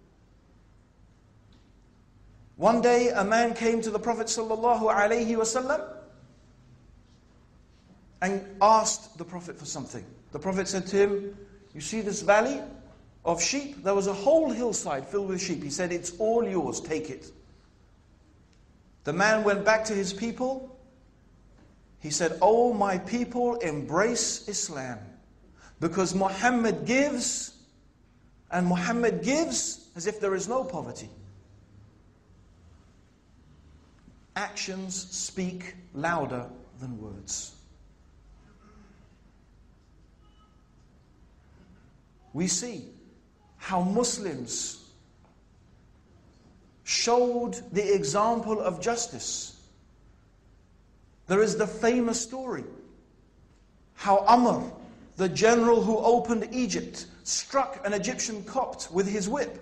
One day a man came to the Prophet ﷺ and asked the Prophet for something. The Prophet said to him, you see this valley of sheep? There was a whole hillside filled with sheep. He said, it's all yours, take it. The man went back to his people. He said, oh my people, embrace Islam. Because Muhammad gives, and Muhammad gives as if there is no poverty. Actions speak louder than words. We see how Muslims showed the example of justice. There is the famous story how Amr, the general who opened Egypt, struck an Egyptian Copt with his whip.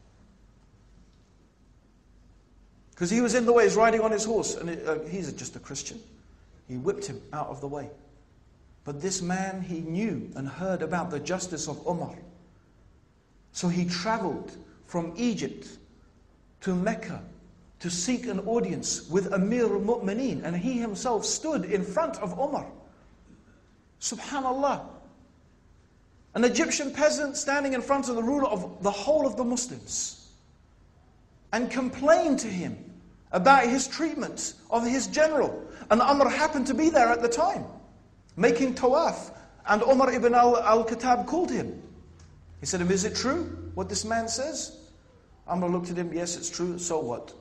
Because he was in the way, he's riding on his horse, and he's just a Christian. He whipped him out of the way. But this man, he knew and heard about the justice of Umar. So he traveled from Egypt to Mecca to seek an audience with Amir al-Mu'mineen, and he himself stood in front of Umar. Subhanallah. An Egyptian peasant standing in front of the ruler of the whole of the Muslims and complained to him about his treatment of his general. And Amr happened to be there at the time, making tawaf, and Umar ibn al-Khattab called him. He said to him, is it true what this man says? Amr looked at him, yes, it's true, so what?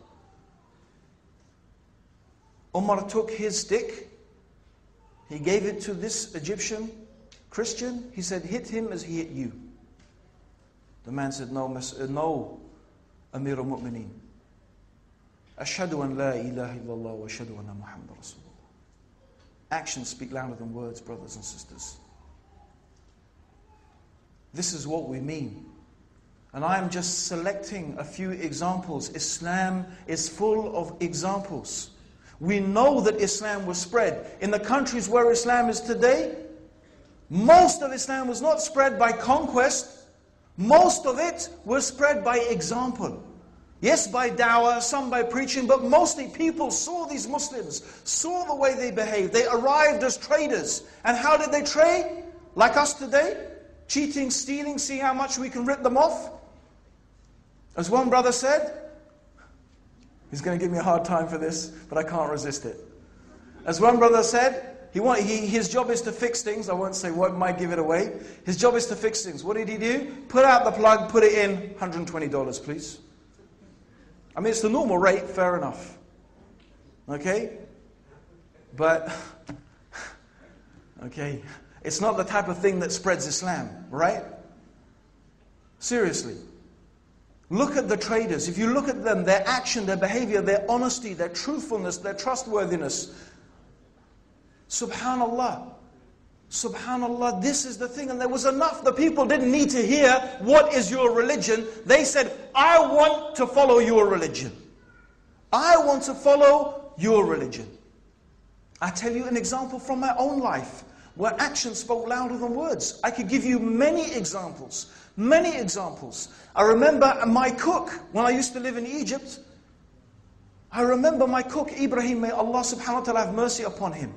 Umar took his stick, he gave it to this Egyptian Christian, he said, hit him as he hit you. The man said, no, Amir al-Mu'mineen. Ashhadu an la ilaha illallah wa ashhadu anna Muhammad Rasulullah. Actions speak louder than words, brothers and sisters. This is what we mean. And I am just selecting a few examples. Islam is full of examples. We know that Islam was spread. In the countries where Islam is today, most of Islam was not spread by conquest. Most of it was spread by example. Yes, by dawah, some by preaching, but mostly people saw these Muslims, saw the way they behaved. They arrived as traders. And how did they trade? Like us today? Cheating, stealing, see how much we can rip them off? As one brother said, he's going to give me a hard time for this, but I can't resist it. As one brother said, his job is to fix things. I won't say what, might give it away. His job is to fix things. What did he do? Put out the plug, put it in, $120, please. I mean, it's the normal rate, fair enough. Okay? But, okay, it's not the type of thing that spreads Islam, right? Seriously. Look at the traders. If you look at them, their action, their behavior, their honesty, their truthfulness, their trustworthiness. Subhanallah. Subhanallah, this is the thing. And there was enough. The people didn't need to hear, what is your religion? They said, I want to follow your religion. I want to follow your religion. I tell you an example from my own life, where action spoke louder than words. I could give you many examples. Many examples. I remember my cook, when I used to live in Egypt, I remember my cook, Ibrahim, may Allah subhanahu wa ta'ala have mercy upon him.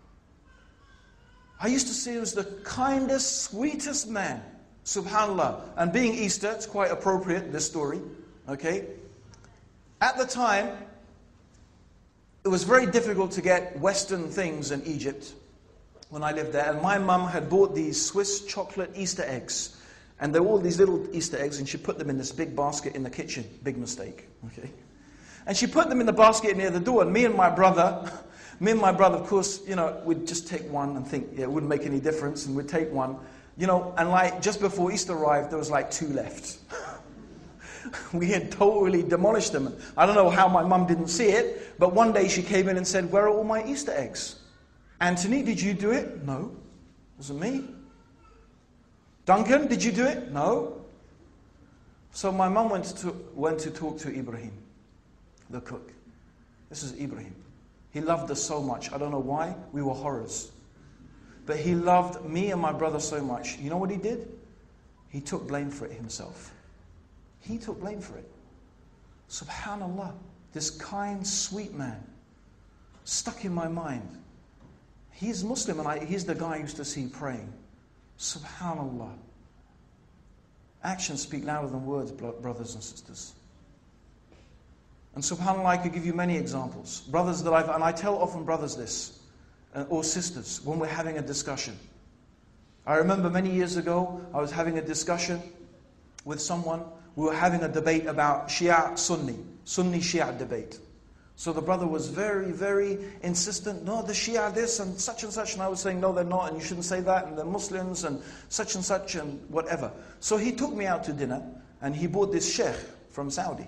I used to see him as the kindest, sweetest man. Subhanallah. And being Easter, it's quite appropriate, this story. Okay? At the time, it was very difficult to get Western things in Egypt. when I lived there. And my mum had bought these Swiss chocolate Easter eggs. And they were all these little Easter eggs, and she put them in this big basket in the kitchen. Big mistake, okay? And she put them in the basket near the door, and me and my brother, of course, we'd just take one and think, yeah, it wouldn't make any difference, and we'd take one, and like just before Easter arrived, there was like 2 left. We had totally demolished them. I don't know how my mum didn't see it, but one day she came in and said, "Where are all my Easter eggs? Anthony, did you do it?" "No, it wasn't me." "Duncan, did you do it?" "No." So my mum went to talk to Ibrahim, the cook. This is Ibrahim. He loved us so much. I don't know why. We were horrors. But he loved me and my brother so much. You know what he did? He took blame for it himself. He took blame for it. Subhanallah. This kind, sweet man. Stuck in my mind. He's Muslim, and he's the guy I used to see praying. Subhanallah. Actions speak louder than words, brothers and sisters. And subhanAllah, I could give you many examples. Brothers and I tell often brothers this, or sisters, when we're having a discussion. I remember many years ago, I was having a discussion with someone. We were having a debate about Shia Sunni Shia debate. So the brother was very, very insistent. "No, the Shia this and such. And I was saying, "No, they're not, and you shouldn't say that, and they're Muslims and such and whatever." So he took me out to dinner, and he bought this sheikh from Saudi.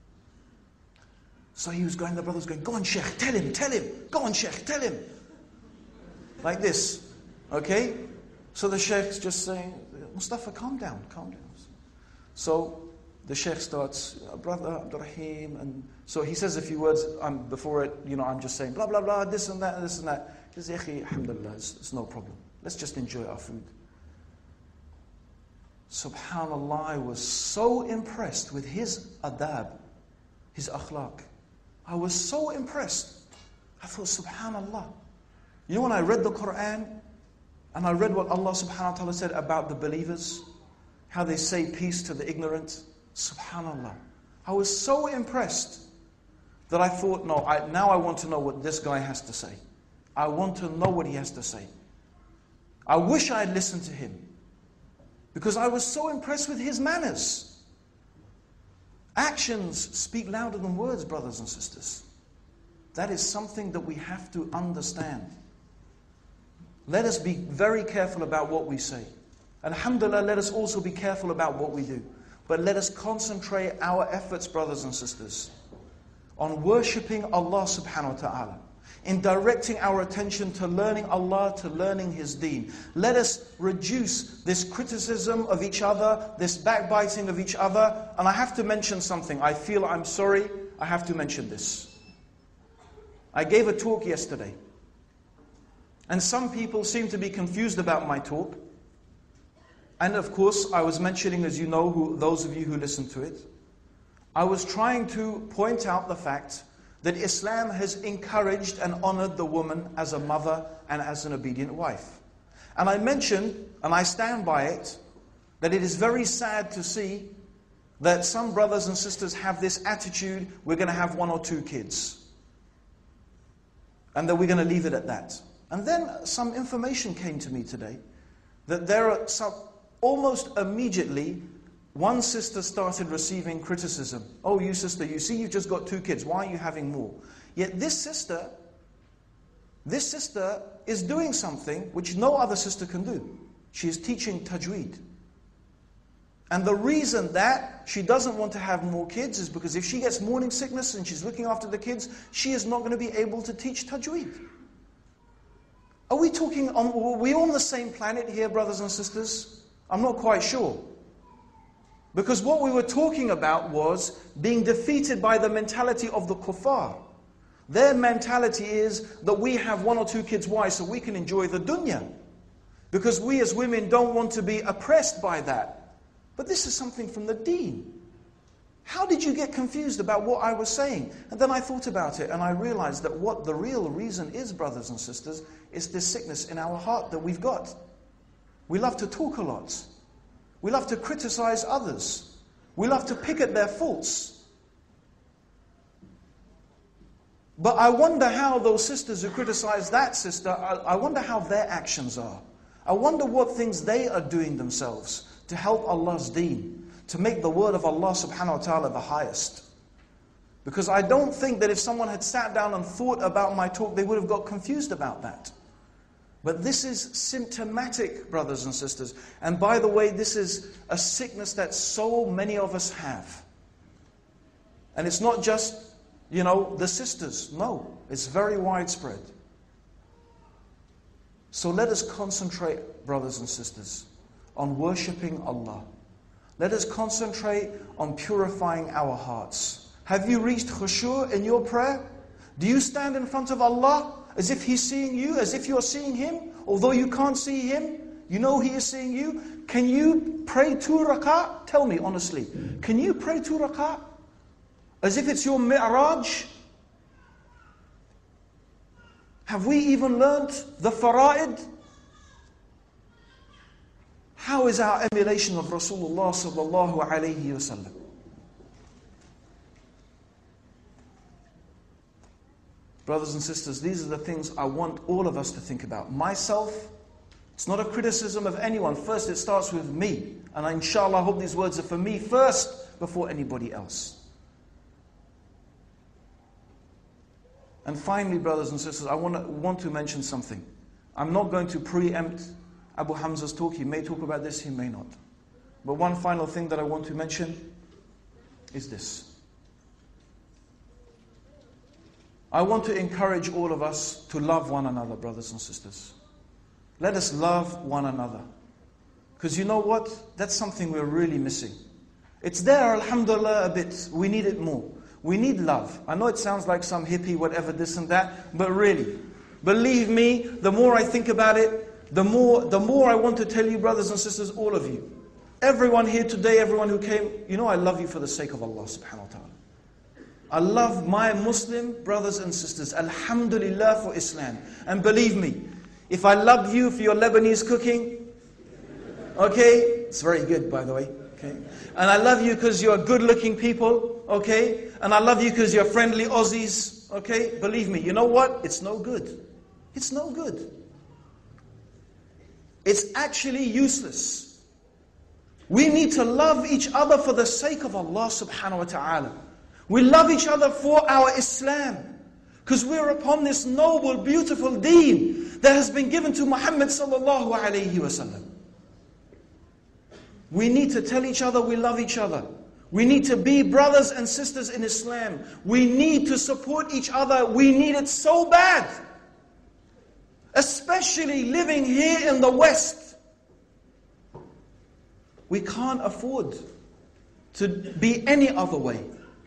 So he was going, the brother was going, "Go on, sheikh, tell him. Go on, sheikh, tell him." Like this, okay? So the sheikh's just saying, "Mustafa, calm down. So the sheikh starts, "Brother Abdurrahim," and so he says a few words before it, I'm just saying, blah, blah, blah, this and that, this and that. He says, "Yakhi, alhamdulillah, it's no problem. Let's just enjoy our food." Subhanallah, I was so impressed with his adab, his akhlaq. I was so impressed. I thought, subhanallah. When I read the Quran, and I read what Allah subhanahu wa ta'ala said about the believers, how they say peace to the ignorant, subhanallah. I was so impressed that I thought, now I want to know what this guy has to say. I want to know what he has to say. I wish I had listened to him, because I was so impressed with his manners. Actions speak louder than words, brothers and sisters. That is something that we have to understand. Let us be very careful about what we say. Alhamdulillah, let us also be careful about what we do. But let us concentrate our efforts, brothers and sisters, on worshipping Allah subhanahu wa ta'ala, in directing our attention to learning Allah, to learning His deen. Let us reduce this criticism of each other, this backbiting of each other. And I have to mention something. I'm sorry, I have to mention this. I gave a talk yesterday, and some people seem to be confused about my talk. And of course, I was mentioning, as you know, those of you who listen to it, I was trying to point out the fact that Islam has encouraged and honored the woman as a mother and as an obedient wife. And I mentioned, and I stand by it, that it is very sad to see that some brothers and sisters have this attitude, we're going to have 1 or 2 kids. And that we're going to leave it at that. And then some information came to me today that there are almost immediately, one sister started receiving criticism. "Oh, you sister, you see you've just got 2 kids. Why are you having more?" Yet this sister is doing something which no other sister can do. She is teaching tajweed. And the reason that she doesn't want to have more kids is because if she gets morning sickness and she's looking after the kids, she is not going to be able to teach tajweed. Are we on the same planet here, brothers and sisters? I'm not quite sure. Because what we were talking about was being defeated by the mentality of the kuffar. Their mentality is that we have 1 or 2 kids. Why? So we can enjoy the dunya. Because we as women don't want to be oppressed by that. But this is something from the deen. How did you get confused about what I was saying? And then I thought about it, and I realized that what the real reason is, brothers and sisters, is this sickness in our heart that we've got. We love to talk a lot. We love to criticize others. We love to pick at their faults. But I wonder how those sisters who criticize that sister, I wonder how their actions are. I wonder what things they are doing themselves to help Allah's deen, to make the word of Allah subhanahu wa ta'ala the highest. Because I don't think that if someone had sat down and thought about my talk, they would have got confused about that. But this is symptomatic, brothers and sisters. And by the way, this is a sickness that so many of us have. And it's not just, the sisters. No, it's very widespread. So let us concentrate, brothers and sisters, on worshipping Allah. Let us concentrate on purifying our hearts. Have you reached khushu' in your prayer? Do you stand in front of Allah as if He's seeing you, as if you're seeing Him? Although you can't see Him, you know He is seeing you. Can you pray 2 rak'ah? Tell me honestly, can you pray 2 rak'ah? As if it's your mi'raj? Have we even learnt the fara'id? How is our emulation of Rasulullah sallallahu alayhi wasallam? Brothers and sisters, these are the things I want all of us to think about. Myself, it's not a criticism of anyone. First, it starts with me. And inshallah, I hope these words are for me first, before anybody else. And finally, brothers and sisters, I want to mention something. I'm not going to preempt Abu Hamza's talk. He may talk about this, he may not. But one final thing that I want to mention is this. I want to encourage all of us to love one another, brothers and sisters. Let us love one another. Because you know what? That's something we're really missing. It's there, alhamdulillah, a bit. We need it more. We need love. I know it sounds like some hippie, whatever, this and that, but really, believe me, the more I think about it, the more I want to tell you, brothers and sisters, all of you. Everyone here today, everyone who came, I love you for the sake of Allah subhanahu wa ta'ala. I love my Muslim brothers and sisters. Alhamdulillah for Islam. And believe me, if I love you for your Lebanese cooking, okay, it's very good by the way, okay. And I love you because you're good looking people, okay. And I love you because you're friendly Aussies, okay. Believe me, you know what? It's no good. It's no good. It's actually useless. We need to love each other for the sake of Allah subhanahu wa ta'ala. We love each other for our Islam. Because we're upon this noble, beautiful deen that has been given to Muhammad sallallahu alayhi wasallam. We need to tell each other we love each other. We need to be brothers and sisters in Islam. We need to support each other. We need it so bad. Especially living here in the West. We can't afford to be any other way.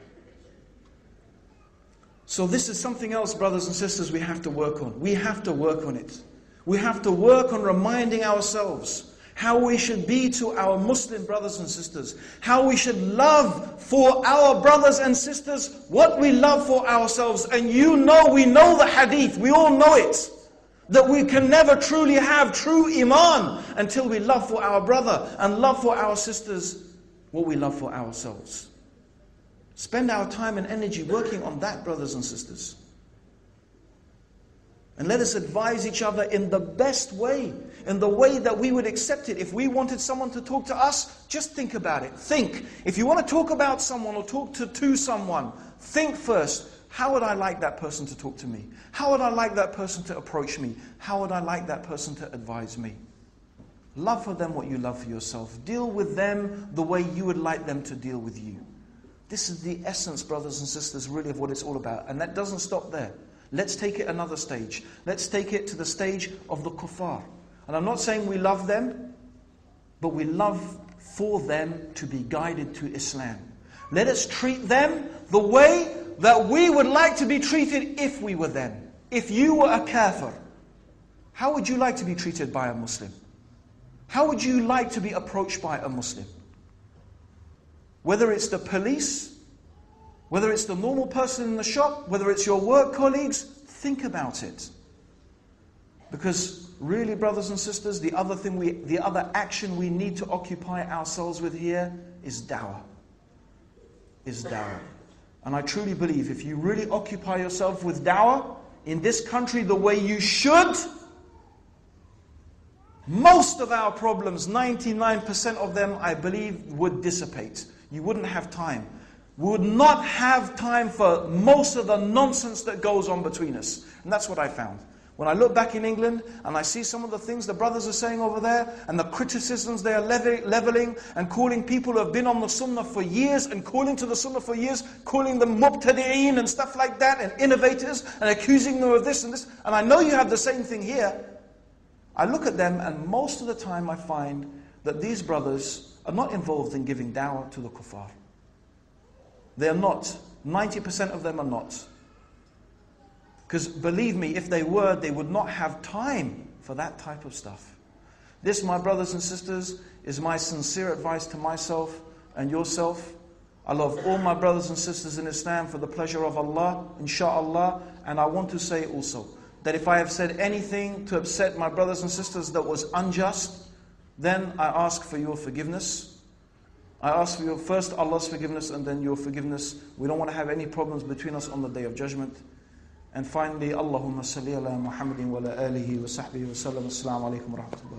So this is something else, brothers and sisters, we have to work on. We have to work on it. We have to work on reminding ourselves how we should be to our Muslim brothers and sisters. How we should love for our brothers and sisters what we love for ourselves. And we know the hadith, we all know it. That we can never truly have true iman until we love for our brother and love for our sisters what we love for ourselves. Spend our time and energy working on that, brothers and sisters. And let us advise each other in the best way, in the way that we would accept it. If we wanted someone to talk to us, just think about it. Think. If you want to talk about someone or talk to someone, think first. How would I like that person to talk to me? How would I like that person to approach me? How would I like that person to advise me? Love for them what you love for yourself. Deal with them the way you would like them to deal with you. This is the essence, brothers and sisters, really of what it's all about. And that doesn't stop there. Let's take it another stage. Let's take it to the stage of the kuffar. And I'm not saying we love them, but we love for them to be guided to Islam. Let us treat them the way that we would like to be treated if we were them. If you were a kafir, how would you like to be treated by a Muslim? How would you like to be approached by a Muslim? Whether it's the police, whether it's the normal person in the shop, whether it's your work colleagues, think about it. Because really, brothers and sisters, the other action we need to occupy ourselves with here is da'wah. And I truly believe if you really occupy yourself with da'wah in this country the way you should, most of our problems, 99% of them, I believe, would dissipate. You wouldn't have time. We would not have time for most of the nonsense that goes on between us. And that's what I found. When I look back in England and I see some of the things the brothers are saying over there and the criticisms they are leveling and calling people who have been on the sunnah for years and calling to the sunnah for years, calling them mubtadi'een and stuff like that and innovators and accusing them of this and this. And I know you have the same thing here. I look at them and most of the time I find that these brothers are not involved in giving da'wah to the kuffar. They are not. 90% of them are not. Because believe me, if they were, they would not have time for that type of stuff. This, my brothers and sisters, is my sincere advice to myself and yourself. I love all my brothers and sisters in Islam for the pleasure of Allah, inshaAllah. And I want to say also that if I have said anything to upset my brothers and sisters that was unjust, then I ask for your forgiveness. I ask for your first Allah's forgiveness and then your forgiveness. We don't want to have any problems between us on the Day of Judgment. And finally, Allahumma salli ala Muhammadin wa ala alihi wa sahbihi wa sallam. Assalamu alaikum wa rahmatullah.